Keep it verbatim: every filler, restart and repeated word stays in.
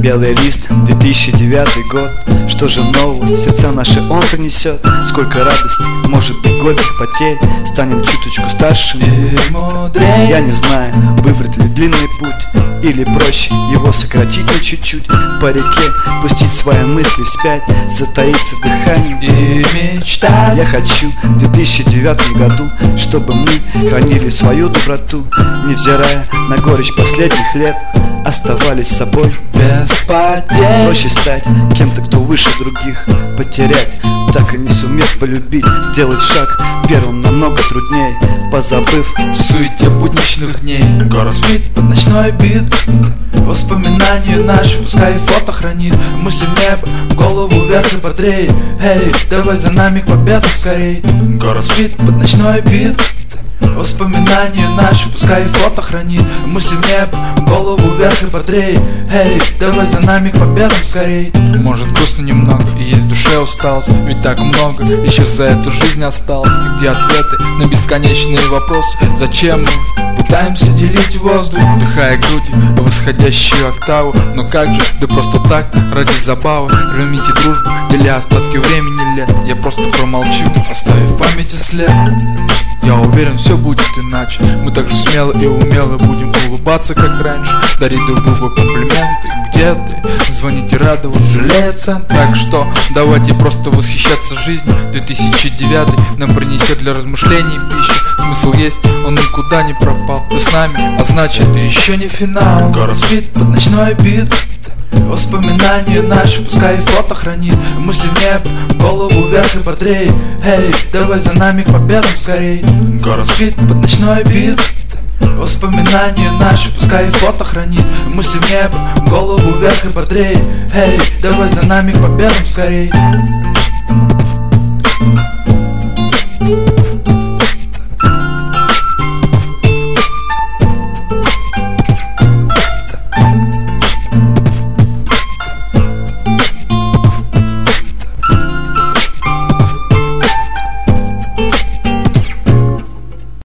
Белый лист, две тысячи девятый год. Что же нового в сердца наши он принесет? Сколько радости, может быть горьких потерь. Станем чуточку старше и мудрее. Я не знаю, выбрать ли длинный путь или проще его сократить на чуть-чуть. По реке пустить свои мысли вспять, затаиться дыханием и мечтать. Я хочу в две тысячи девятом году, чтобы мы хранили свою доброту, невзирая на горечь последних лет, оставались собой без потерь. Проще стать кем-то, кто выше других, потерять, так и не сумев полюбить. Сделать шаг первым намного трудней, позабыв в суете будничных дней. Город спит под ночной бит, воспоминания наши пускай фото хранит. Мысли в небо, голову вверх и потреет. Эй, давай за нами к победам скорей. Город спит под ночной бит, воспоминания наши пускай фото хранит. Мысли в небо, голову вверх и потреет. Эй, давай за нами к победам скорей. Может грустно немного и есть в душе усталость, ведь так много еще за эту жизнь осталось. И где ответы на бесконечные вопросы? Зачем мы пытаемся делить воздух, вдыхая грудью восходящую октаву? Но как же, да просто так, ради забавы. Рвемите дружбу или остатки времени лет. Я просто промолчу, оставив в памяти след. Я уверен, все будет иначе. Мы так же смело и умело будем улыбаться, как раньше, дарить друг другу комплименты. Где ты? Звонить и радовать, жалеется. Так что давайте просто восхищаться жизнью. две тысячи девятый нам принесет для размышлений пищу. Смысл есть, он никуда не пропал. Ты с нами, а значит это еще не финал. Город спит под ночной бит, воспоминания наши пускай фото хранит. Мысли в небо, голову вверх и потреет. Эй, давай за нами к победам скорей. Город спит под ночной бит, воспоминания наши пускай фото хранит. Мысли в небо, голову вверх и потреет. Эй, давай за нами к победам скорей.